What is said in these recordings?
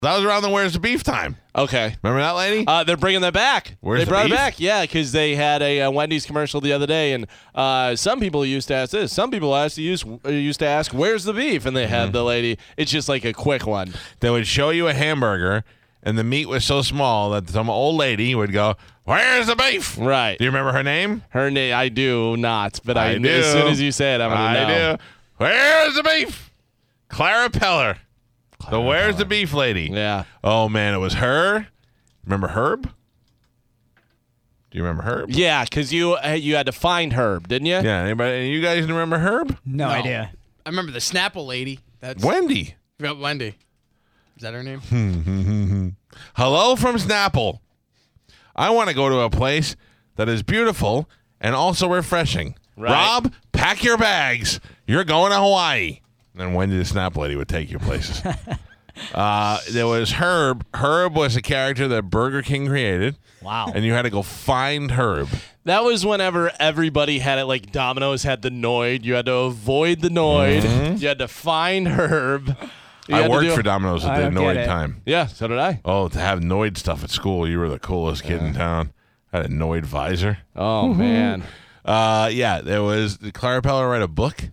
That was around the Where's the Beef time. Okay. Remember that lady? They're bringing that back. Where's they the brought beef? it back, yeah, because they had a Wendy's commercial the other day, and some people used to ask this. Some people used to ask, "Where's the beef?" And they had the lady. It's just like a quick one. They would show you a hamburger, and the meat was so small that some old lady would go, "Where's the beef?" Right. Do you remember her name? Her name, I do not, but I do. as soon as you say it, I'm going to know. I do. Where's the beef? Clara Peller. The Where's the Beef lady. Yeah. Oh, man, it was her. Remember Herb? Do you remember Herb? Yeah, because you had to find Herb, didn't you? Yeah, anybody? You guys remember Herb? No idea. I remember the Snapple lady. That's Wendy. Wendy. Is that her name? Hello from Snapple. I want to go to a place that is beautiful and also refreshing. Right. Rob, pack your bags. You're going to Hawaii. And then Wendy the Snap Lady would take you places. There was Herb. Herb was a character that Burger King created. Wow. And you had to go find Herb. That was whenever everybody had it, like Domino's had the Noid. You had to avoid the Noid. You had to find Herb. You I had to worked do- for Domino's at I the don't get Noid it. time. Yeah, so did I. Oh, to have Noid stuff at school, you were the coolest kid in town. Had a Noid visor. Oh, man. Yeah, there was. Did Clara Peller write a book?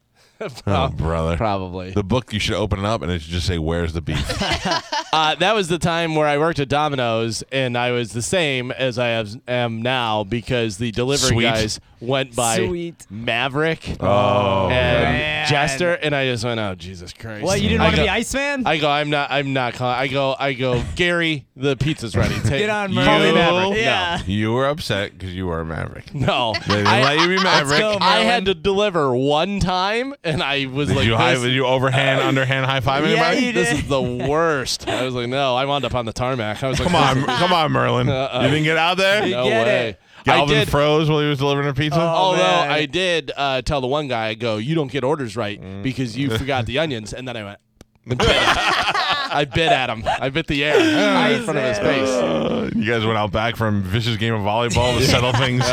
Oh, brother. Probably. The book, you should open it up and it should just say, "Where's the beef?" That was the time where I worked at Domino's, and I was the same as I am now because the delivery Sweet. guys went by Sweet. Maverick Oh, and man. Jester, and I just went, "Oh, Jesus Christ!" What, you didn't I want to go- be Iceman? I go, I'm not calling. I go, Gary, the pizza's ready. Get on, You- Merlin. Call me Maverick. Yeah. You were upset because you were a Maverick. No. They didn't let you be Maverick. go, I Merlin. had to deliver one time, and I was Did like, did you overhand, underhand high five Yeah, anybody? you this did. is the worst. I was like, no. I wound up on the tarmac. I was like, Come on, Merlin. You didn't get out there? no Get way. it. Galvin I did. froze while he was delivering a pizza? Although man. I did tell the one guy, I go, you don't get orders right because you forgot the onions. And then I went, and bit him. I bit at him. I bit the air in front of his face. You guys went out back from vicious game of volleyball to settle things.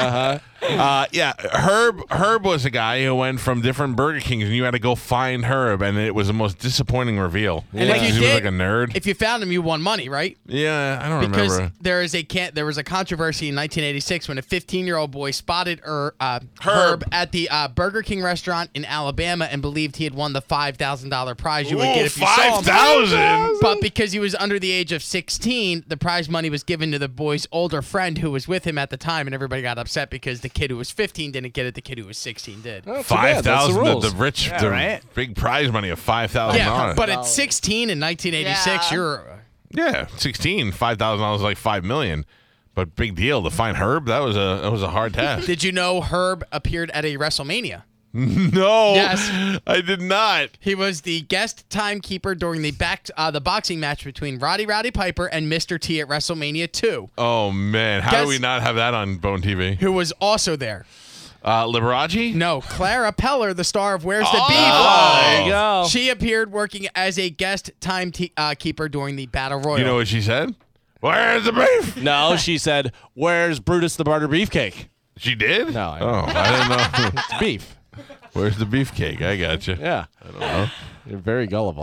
Yeah, Herb was a guy who went from different Burger Kings, and you had to go find Herb, and it was the most disappointing reveal. And if you he was did- like a nerd. If you found him, you won money, right? Yeah, I don't Because remember. there was a controversy in 1986 when a 15-year-old boy spotted Herb at the Burger King restaurant in Alabama and believed he had won the $5,000 prize you would get if you saw him. 5,000. But because he was under the age of 16, the prize money was given to the boy's older friend who was with him at the time, and everybody got upset because the kid who was 15 didn't get it, the kid who was 16 did. Not too bad. That's the 5,000. rules. The rich, Yeah, the right? big prize money of $5,000. Yeah, but at 16 in 1986, Yeah. you're... Yeah, 16, $5,000 is like $5 million. But big deal to find Herb. That was a hard task. Did you know Herb appeared at a WrestleMania? No, Yes. I did not. He was the guest timekeeper during the boxing match between Roddy Piper and Mr. T at WrestleMania 2, Oh man, how Guess- do we not have that on Bone TV? who was also there. Liberace? No, Clara Peller, the star of Where's the Beef. There you go. She appeared working as a guest timekeeper during the Battle Royal. You know what she said? Where's the beef? No, she said, where's Brutus the Barter Beefcake? She did? No, I- Oh, I didn't know. It's beef. Where's the beefcake? I got you. Yeah. I don't know. You're very gullible.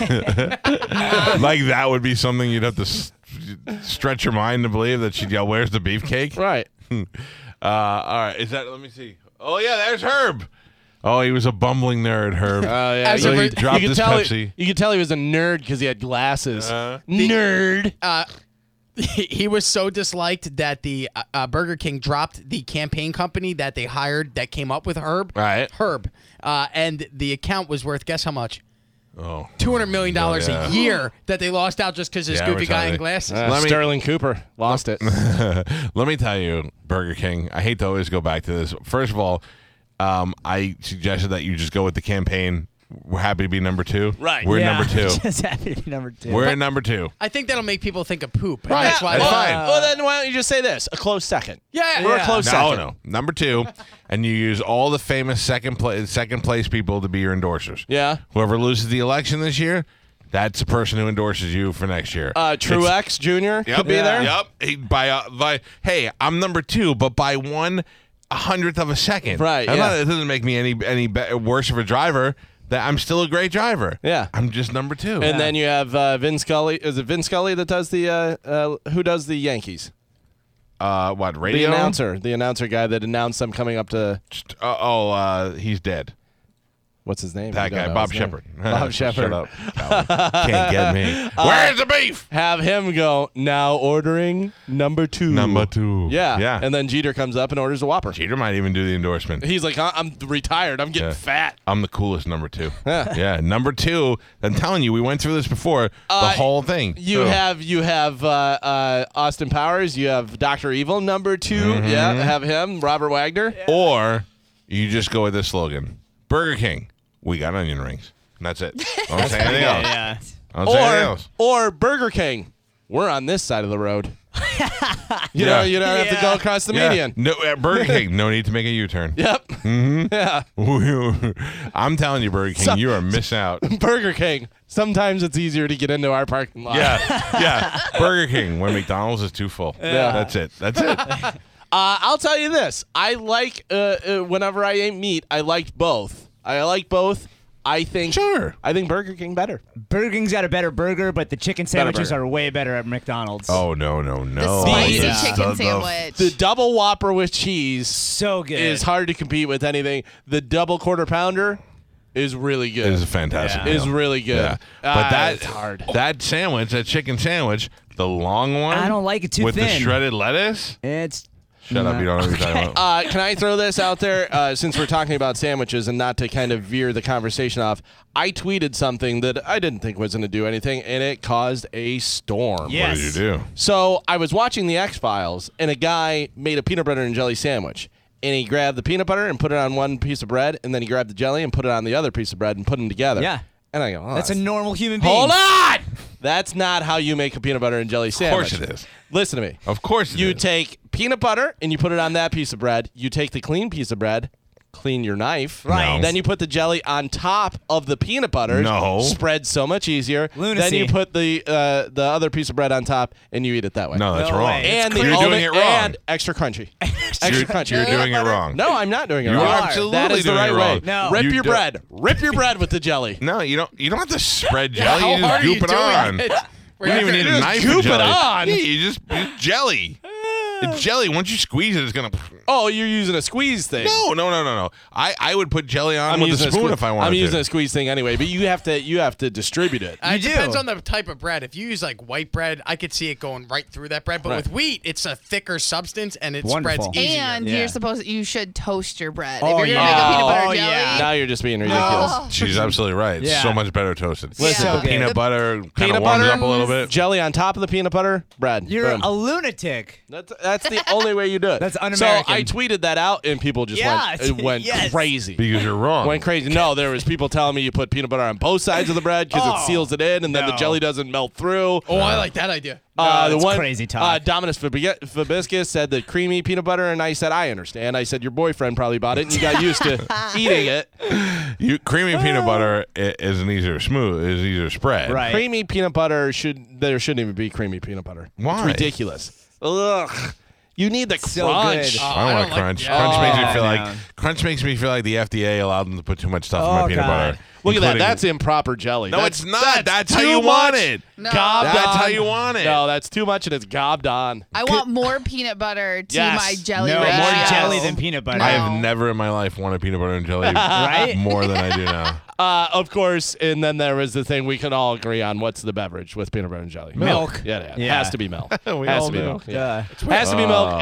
Like that would be something you'd have to stretch your mind to believe that she'd yell, "Where's the beefcake?" Right. All right, is that? Let me see. Oh yeah, there's Herb. Oh, he was a bumbling nerd, Herb. Oh, yeah. As so a he re- dropped you his could tell Pepsi. you could tell he was a nerd because he had glasses. Nerd. He was so disliked that the Burger King dropped the campaign company that they hired that came up with Herb. Right. Herb. And the account was worth, guess how much? Oh, $200 million Yeah. a year that they lost out just because this Yeah, goofy guy in advertising. glasses. Let me- Sterling Cooper lost it. Let me tell you, Burger King. I hate to always go back to this. First of all, I suggested that you just go with the campaign. We're happy to be number 2. Right. We're Yeah. number 2. Just happy to be number 2. We're in number 2. I think that'll make people think of poop. and Right. That's why That's they- fine. Well, then why don't you just say this? A close second. Yeah. We're a Yeah. close No, second. no. Number 2, and you use all the famous second place people to be your endorsers. Yeah. Whoever loses the election this year, that's the person who endorses you for next year. Truex Jr. could be there. Yep. Hey, I'm number 2, but by 1/100th of a second. Right, I'm yeah. not- it doesn't make me any worse of a driver. that I'm still a great driver. Yeah. I'm just number 2. And then you have Vin Scully. Is it Vin Scully that does the who does the Yankees? What, radio? The announcer guy that announced them coming up to. He's dead. What's his name? That You don't guy, know Bob his name. Shepard. Bob Shepard. Shut up. Can't get me. Where's the beef? Have him go, now ordering number 2. Number 2. Yeah. Yeah. And then Jeter comes up and orders a Whopper. Jeter might even do the endorsement. He's like, I'm retired. I'm getting Yeah. fat. I'm the coolest number 2. Yeah, number 2. I'm telling you, we went through this before. The whole thing. You have Austin Powers. You have Dr. Evil, number 2. Mm-hmm. Yeah, have him. Robert Wagner. Or you just go with this slogan: Burger King, we got onion rings. And that's it. I don't say anything else. Yeah. I don't say anything else. Or Burger King. We're on this side of the road. You Yeah. don't have to go across the median. No, Burger King, no need to make a U-turn. Yep. Yeah. I'm telling you, Burger King, you are missing out. Burger King. Sometimes it's easier to get into our parking lot. Yeah. Burger King, when McDonald's is too full. Yeah. That's it. I'll tell you this. I like whenever I ate meat, I liked both. I think Burger King better. Burger King's got a better burger, but the chicken sandwiches burger. are way better at McDonald's. Oh, no. The spicy Yeah. chicken sandwich. The double Whopper with cheese So good. is hard to compete with anything. The double quarter pounder is really good. It is a fantastic Yeah. meal. Is really good. Yeah. But it's hard. that sandwich, that chicken sandwich, the long one. I don't like it too with thin. the shredded lettuce. It's Shut up, you don't know what you're talking about. Can I throw this out there? Since we're talking about sandwiches and not to kind of veer the conversation off, I tweeted something that I didn't think was going to do anything, and it caused a storm. Yeah. What did you do? So I was watching the X-Files, and a guy made a peanut butter and jelly sandwich. And he grabbed the peanut butter and put it on one piece of bread, and then he grabbed the jelly and put it on the other piece of bread and put them together. Yeah. And I go, oh, that's a normal human being. Hold on! That's not how you make a peanut butter and jelly sandwich. Of course it is. Listen to me. Of course it You is. take peanut butter and you put it on that piece of bread. You take the clean piece of bread, clean your knife. Right. No. Then you put the jelly on top of the peanut butter. No. Spread so much easier. Lunacy. Then you put the other piece of bread on top and you eat it that way. No, that's No wrong. way. And It's the You're doing it wrong. And extra crunchy. Extra crunchy. You're doing it wrong. No, I'm not doing it You wrong. are absolutely That is the doing right it way. wrong. No. Rip You your do- bread. Rip your bread with the jelly. No, you don't have to spread jelly. How You just hard are you goop it doing on. it? You don't even need a just knife goop for it jelly. on. Yeah, it's jelly. It's jelly. Once you squeeze it, it's gonna. Oh, you're using a squeeze thing. No. I would put jelly on I'm with a using spoon if I wanted I'm to. using a squeeze thing anyway, but you have to distribute it. It do. depends on the type of bread. If you use like white bread, I could see it going right through that bread. But Right. with wheat, it's a thicker substance and it Wonderful. spreads easier. And Yeah. you should toast your bread. Oh, if you're yeah. gonna make a peanut butter Oh, jelly. yeah. Now you're just being ridiculous. Oh. She's absolutely right. It's Yeah. so much better toasted. Listen, So good. Peanut butter kind Peanut of warms butter, up a little bit. Jelly on top of the peanut butter, bread. You're Boom. a lunatic. That's the only way you do it. That's un-American. So I tweeted that out, and people just Yes. went Yes. crazy. Because you're wrong. Went crazy. No, there was people telling me you put peanut butter on both sides of the bread because it Oh, seals it in, and then the no. jelly doesn't melt through. Oh, I like that idea. that's crazy talk. Dominus Fabiscus said the creamy peanut butter, and I said, I understand. I said, your boyfriend probably bought it, and you got used to eating it. Creamy peanut butter is easier spread. Right. Creamy peanut butter there shouldn't even be creamy peanut butter. Why? It's ridiculous. Ugh. You need the So crunch. good. I I don't don't like like- crunch. yeah. Crunch makes me Oh, feel no. like the FDA allowed them to put too much stuff in Oh, my peanut God. butter. Look at that. including- That's improper jelly. No, That's- it's not. That's how too you want much. it. No. Gobbed That's on. how you want it. No, that's too much, and it's gobbed on. I want more peanut butter to Yes. my jelly No, ratio. more Yes. jelly than peanut butter. No. I have never in my life wanted peanut butter and jelly Right? more than I do now. Of course, and then there was the thing we can all agree on. What's the beverage with peanut butter and jelly? Milk. Yeah, it Yeah. has to be milk. We has all to be do. milk. Yeah. Duh. Has to be milk.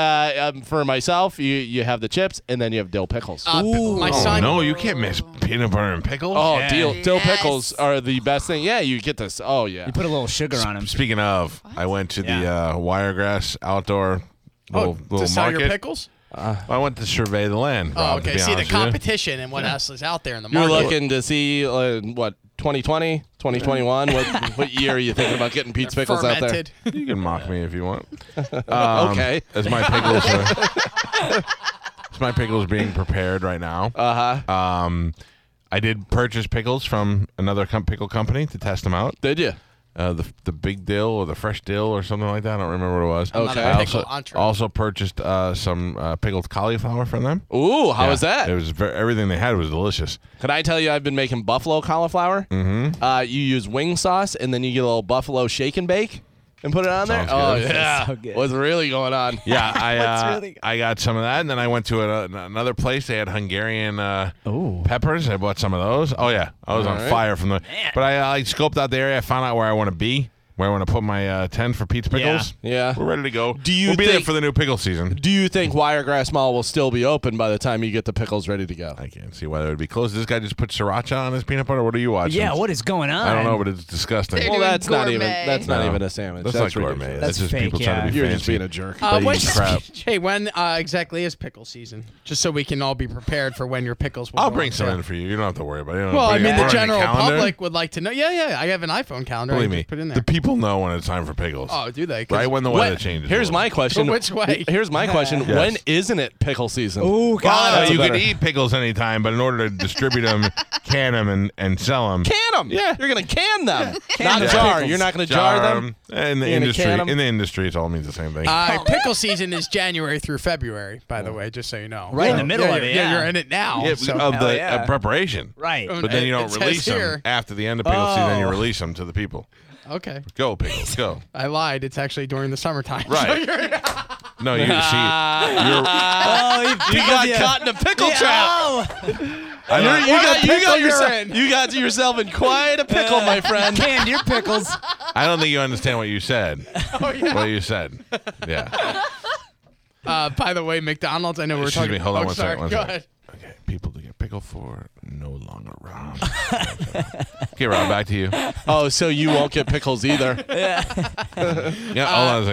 And for myself, you have the chips, and then you have dill pickles. My Oh, son. no, you can't miss peanut butter and pickles. Oh, Yeah. dill Yes. pickles are the best thing. Yeah, you get this. Oh, yeah. You put a little sugar on them. Speaking of, I went to the Yeah. Wiregrass outdoor little to sell market. your pickles? I went to survey the land. Oh, Rob, to okay. be See the honest with you. competition and what else is out there in the You're market. looking to see, 2020, 2021? What year are you thinking about getting Pete's They're Pickles out there? fermented. You can mock me if you want. Okay. As my pickles as my pickles being prepared right now. Uh-huh. I did purchase pickles from another pickle company to test them out. Did you? the big dill or the fresh dill or something like that. I don't remember what it was. I'm not a I pickle entree. also purchased some pickled cauliflower from them. Ooh, how Yeah, was that? It was everything they had was delicious. Can I tell you, I've been making buffalo cauliflower. Mm-hmm. You use wing sauce, and then you get a little buffalo shake and bake and put it on there. Sounds Oh, good. yeah. So good. What's really going on? Yeah, really- I got some of that, and then I went to another place. They had Hungarian peppers. I bought some of those. Oh yeah, I was on right. fire from the. But I scoped out the area. I found out where I want to be, where I want to put my tent for Pete's Pickles. Yeah. We're ready to go. Do you we'll be there think- for the new pickle season. Do you think Wiregrass Mall will still be open by the time you get the pickles ready to go? I can't see why that would be closed. This guy just put sriracha on his peanut butter. What are you watching? Yeah, what is going on? I don't know, but it's disgusting. They're Well, doing that's not even gourmet. not No. even a sandwich. That's not gourmet. ridiculous. That's just fake, people trying to be You're fancy. just being a jerk. But When, eating crap. Hey, when exactly is pickle season? Just so we can all be prepared for when your pickles will I'll go bring on some sale. in for you. You don't have to worry about it. You don't Well, I put it- mean, put the it on your general calendar. public would like to know. Yeah, I have an iPhone calendar. Believe I me, just put it in there. the people know when it's time for pickles. Oh, do they? 'Cause Right when the What- weather changes. Here's a my little. question. Which way? Here's my question. Yes. When isn't it pickle season? Ooh, Well, God. that's you better. can eat pickles anytime, but in order to distribute them, can them, and sell them. Can them. Yeah. You're going to can them. Can Not the jar. pickles. You're not going to jar them. In the You're gonna industry, can 'em? in the industry, it all means the same thing. Pickle season is January through February, by the way, just so you know. Right in the middle of it, yeah. You're in it now. Yeah, so- of Hell the yeah. preparation. Right. Oh, But then you It don't says release them here. after the end of pickle season. You Oh. release them to the people. Okay. Go pickles, go. I lied. It's actually during the summertime. Right. No, you see, Oh, You got caught in a pickle trap. Oh, You got yourself in quite a pickle, my friend. canned your pickles. I don't think you understand what you said. Oh, yeah. What you said. Yeah. By the way, McDonald's, I know we're Excuse talking. me, hold on one sorry. second, one Go second. ahead. Okay, people to get pickle for no longer around. Okay, Rob, back to you. Oh, so you won't get pickles either. Yeah, hold on a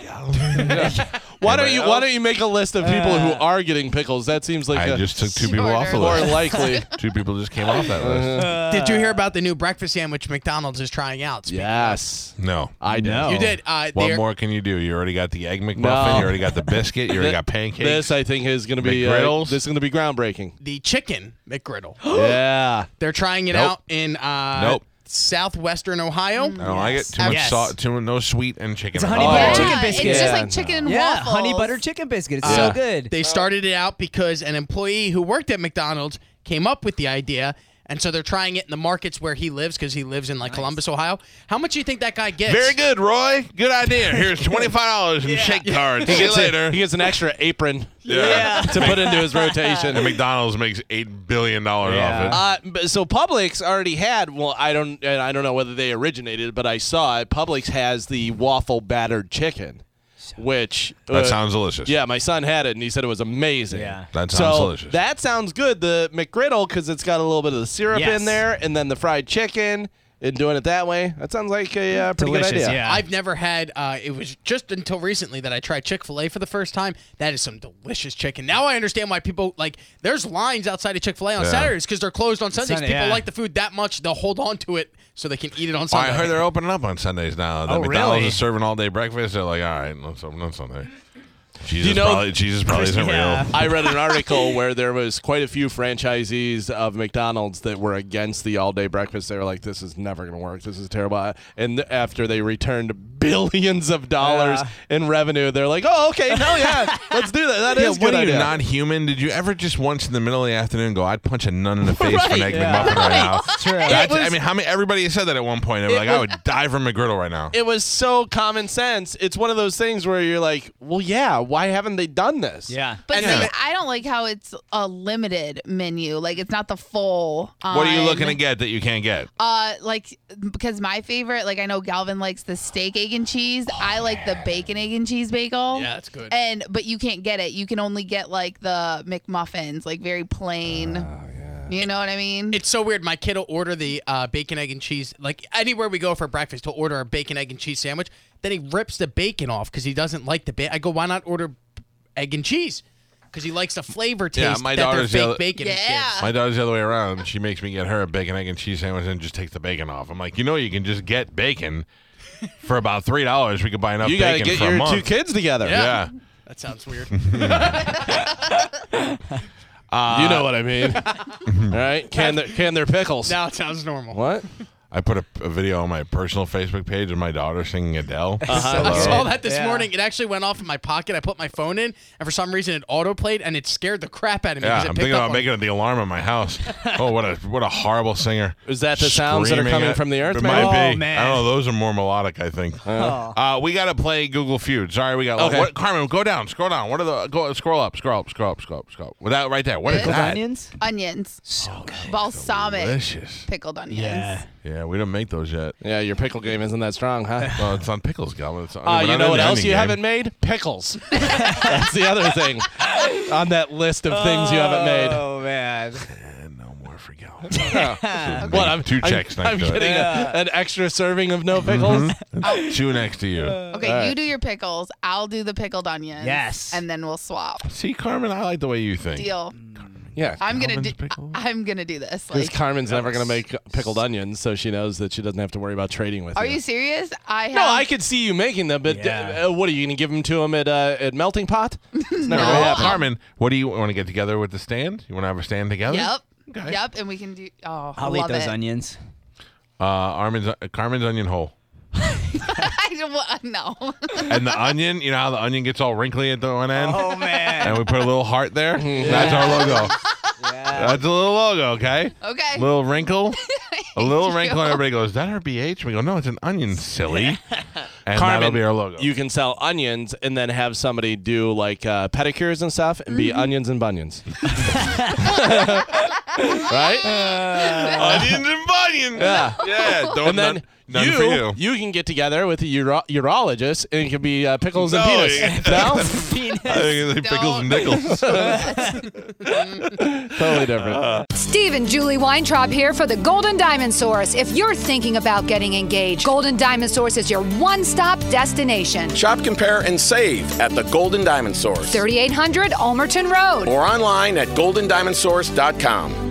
second. Why don't you make a list of people who are getting pickles? That seems like I just took two people off the Shorter. more list. likely. Two people just came off that list. Did you hear about the new breakfast sandwich McDonald's is trying out? Speaking Yes, No. I know. No. You did. What they're- more can you do? You already got the egg McMuffin. No. You already got the biscuit. You already got pancakes. This I think is going to be McGriddles? this is going to be groundbreaking. The chicken McGriddle. Yeah. They're trying it Nope. out in Nope. southwestern Ohio. I don't like it. Too much Yes. salt. No sweet and chicken. It's a honey Oh. butter Yeah, chicken biscuit. It's just Yeah. like chicken and yeah, waffles. honey butter chicken biscuit. It's Yeah. so good. They started it out because an employee who worked at McDonald's came up with the idea, and so they're trying it in the markets where he lives because he lives in like Columbus, Ohio. How much do you think that guy gets? Very good, Roy. Good idea. Here's $25 in shake cards. See you later. He gets an extra apron Yeah. to put into his rotation. And McDonald's makes $8 billion off it. But so Publix already had. Well, I don't know whether they originated, but I saw it. Publix has the waffle battered chicken, which That sounds delicious. Yeah, my son had it and he said it was amazing. Yeah. That sounds So delicious. that sounds good. The McGriddle, because it's got a little bit of the syrup Yes. in there, and then the fried chicken, and doing it that way. That sounds like a pretty Delicious, good idea. yeah. I've never had. It was just until recently that I tried Chick-fil-A for the first time. That is some delicious chicken. Now I understand why people like. There's lines outside of Chick-fil-A on Yeah. Saturdays because they're closed on Sundays. Sunday, People yeah. like the food that much they'll hold on to it so they can eat it on I Sunday. heard they're opening up on Sundays now. That Oh, McDonald's really? is serving all day breakfast. They're like, all right, let's open on Sunday. Jesus, You know- probably isn't Yeah. real. I read an article where there was quite a few franchisees of McDonald's that were against the all-day breakfast. They were like, "This is never going to work. This is terrible." And after they returned billions of dollars in revenue, they're like, "Oh, okay, hell yeah, let's do that. That Yeah, is a what good are you, idea." non-human? Did you ever just once in the middle of the afternoon go, I'd punch a nun in the face for an egg Yeah. McMuffin right now? True. That's, was- I mean, how many? Everybody said that at one point. They were like, I would die from McGriddle right now. It was so common sense. It's one of those things where you're like, "Well, yeah, why haven't they done this?" Yeah. But Yeah. see, I don't like how it's a limited menu. Like it's not the full. What are you looking to get that you can't get? Like because my favorite, like I know Galvin likes the steak, egg, and cheese. I like the bacon, egg, and cheese bagel. Yeah, that's good. But you can't get it. You can only get like the McMuffins, like very plain. You know what I mean? It's so weird. My kid will order the bacon, egg, and cheese. Like anywhere we go for breakfast, he'll order a bacon, egg, and cheese sandwich. Then he rips the bacon off because he doesn't like the bacon. I go, why not order egg and cheese? Because he likes the flavor taste Yeah, my that their daughter's the fake other- bacon Yeah. gives. My daughter's the other way around. She makes me get her a bacon, egg, and cheese sandwich and just takes the bacon off. I'm like, you can just get bacon for about $3. We could buy enough You got to bacon get for a your month. two kids together. Yeah. That sounds weird. You know what I mean. All right, can their pickles. Now it sounds normal. What? I put a video on my personal Facebook page of my daughter singing Adele. I saw that this Yeah. morning. It actually went off in my pocket. I put my phone in, and for some reason it auto-played, and it scared the crap out of me. Yeah, because it I'm picked thinking up about on- making the alarm on my house. Oh, what a horrible singer. Is that the sounds that are Screaming coming at- from the earth, It man? might be. Oh, man. I don't know. Those are more melodic, I think. Oh. We got to play Google Feud. Sorry, we got. Okay. Carmen, go down. Scroll down. What are the? Go. Scroll up. With that right there. What is Pickled that? Onions? Onions. So good. Balsamic Delicious. pickled onions. Yeah. Yeah, we don't make those yet. Yeah, your pickle game isn't that strong, huh? Well, it's on pickles, Galvin. It's on, You we're not know in what the else onion you game. haven't made? Pickles. That's the other thing on that list of things you haven't made. Oh, man. And no more for Galvin. What? I'm Two checks next I'm to it. getting an extra serving of no pickles. Two next to you. Okay, All right. you do your pickles. I'll do the pickled onions. Yes. And then we'll swap. See, Carmen, I like the way you think. Deal. Yeah. I'm gonna do. Calvin's pickles? I'm gonna do this. Because Like, Carmen's never going to make pickled onions, so she knows that she doesn't have to worry about trading with are you. you serious? I have. No, I could see you making them, but Yeah. what are you going to give them to him at Melting Pot? It's never No. going to happen. Carmen, what do you want to get together with the stand? You want to have a stand together? Yep. Okay. Yep. And we can do. Oh, I'll love eat those it. onions. Carmen's onion hole. I don't want no. And the onion, you know how the onion gets all wrinkly at the one end? Oh, man. And we put a little heart there? That's our logo. Yeah. That's a little logo, okay? Okay. Little wrinkle. A little you. wrinkle, and everybody goes, is that our BH? We go, no, it's an onion, silly. And Carmen, that'll be our logo. You can sell onions and then have somebody do like pedicures and stuff and be onions and bunions. Right? Onions and bunions. Yeah. Yeah. Don't, And then none for you. you can get together with a urologist and it could be pickles and No, penis. yeah. No? Penis. I think it's like pickles and nickels. Totally different. Steve and Julie Weintraub here for the Golden Diamond Source. If you're thinking about getting engaged, Golden Diamond Source is your one-stop destination. Shop, compare, and save at the Golden Diamond Source 3800 Almerton Road. or online at goldendiamondsource.com.